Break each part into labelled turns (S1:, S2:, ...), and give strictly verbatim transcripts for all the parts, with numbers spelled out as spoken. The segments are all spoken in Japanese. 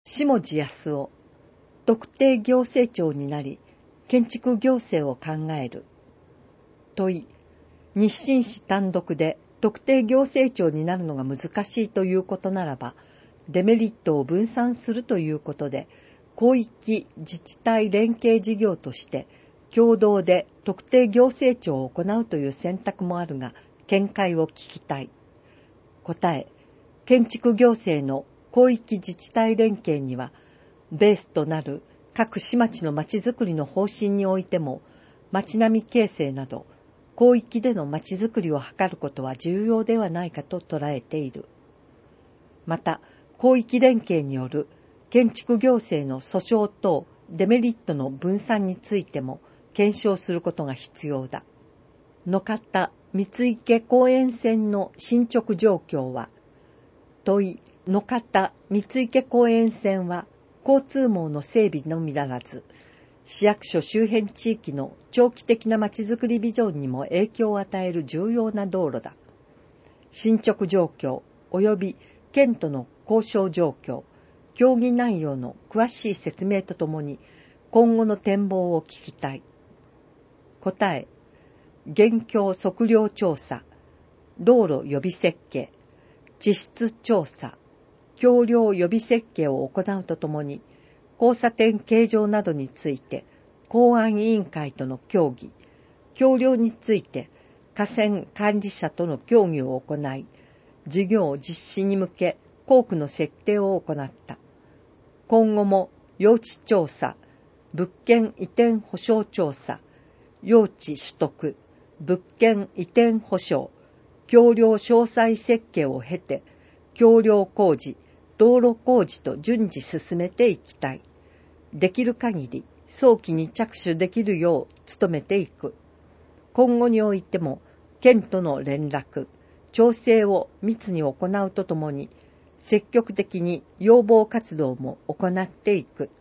S1: 下地康夫、特定行政長になり、建築行政を考える。問い、日清市単独で特定行政長になるのが難しいということならば、デメリットを分散するということで、広域自治体連携事業として、共同で特定行政庁を行うという選択もあるが、見解を聞きたい。答え、建築行政の広域自治体連携には、ベースとなる各市町の町づくりの方針においても、町並み形成など、広域での町づくりを図ることは重要ではないかと捉えている。また、広域連携による建築行政の訴訟等デメリットの分散についても検証することが必要だ。野方三池公園線の進捗状況は、問い、野方三池公園線は交通網の整備のみならず、市役所周辺地域の長期的なまちづくりビジョンにも影響を与える重要な道路だ。進捗状況及び県との交渉状況、協議内容の詳しい説明とともに今後の展望を聞きたい。答え、現況測量調査、道路予備設計、地質調査、橋梁予備設計を行うとともに、交差点形状などについて公安委員会との協議、橋梁について河川管理者との協議を行い、事業実施に向け工区の設定を行った。今後も用地調査、物件移転保証調査、用地取得、物件移転保証、橋梁詳細設計を経て、橋梁工事、道路工事と順次進めていきたい。できる限り早期に着手できるよう努めていく。今後においても、県との連絡、調整を密に行うとともに、積極的に要望活動も行っていく。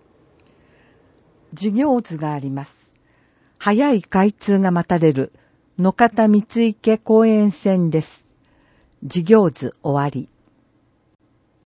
S1: 事業図があります。早い開通が待たれる野方三池公園線です。事業図終わり。